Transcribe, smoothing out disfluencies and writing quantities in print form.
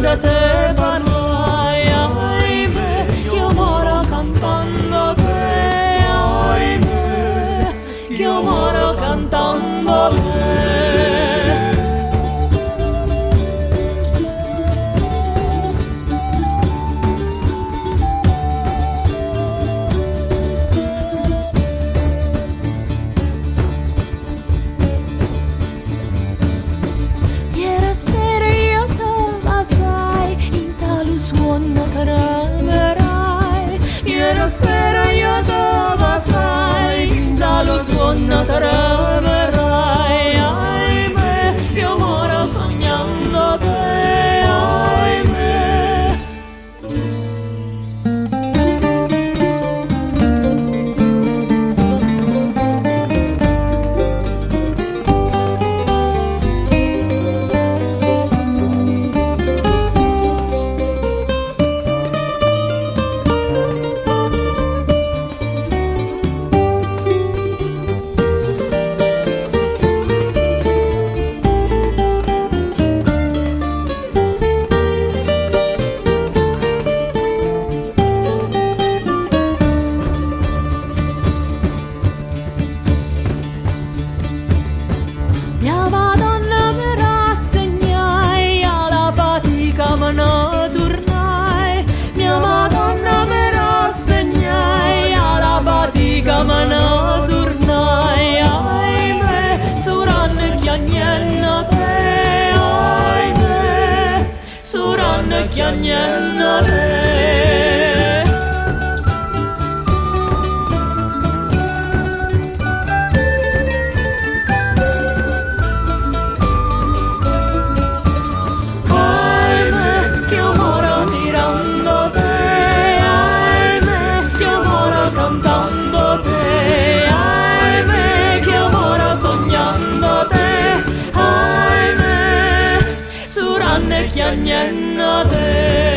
te parlai, ahimè, io muoro cantando te, ahimè, io muoro cantando te. Sera io dove sei, dallo suono tremerai, ahimè, io muoro sognando te, ahimè. Mia Madonna mi rassegnai, alla fatica me ne tornai. Mia Madonna mi rassegnai, alla fatica me ne tornai. Ahimè, suranne chiagnenna te, ahimè, suranne chiagnenna te. Cantando te, ahimè, che amore sognando te, ahimè, suranne chiagnenna te.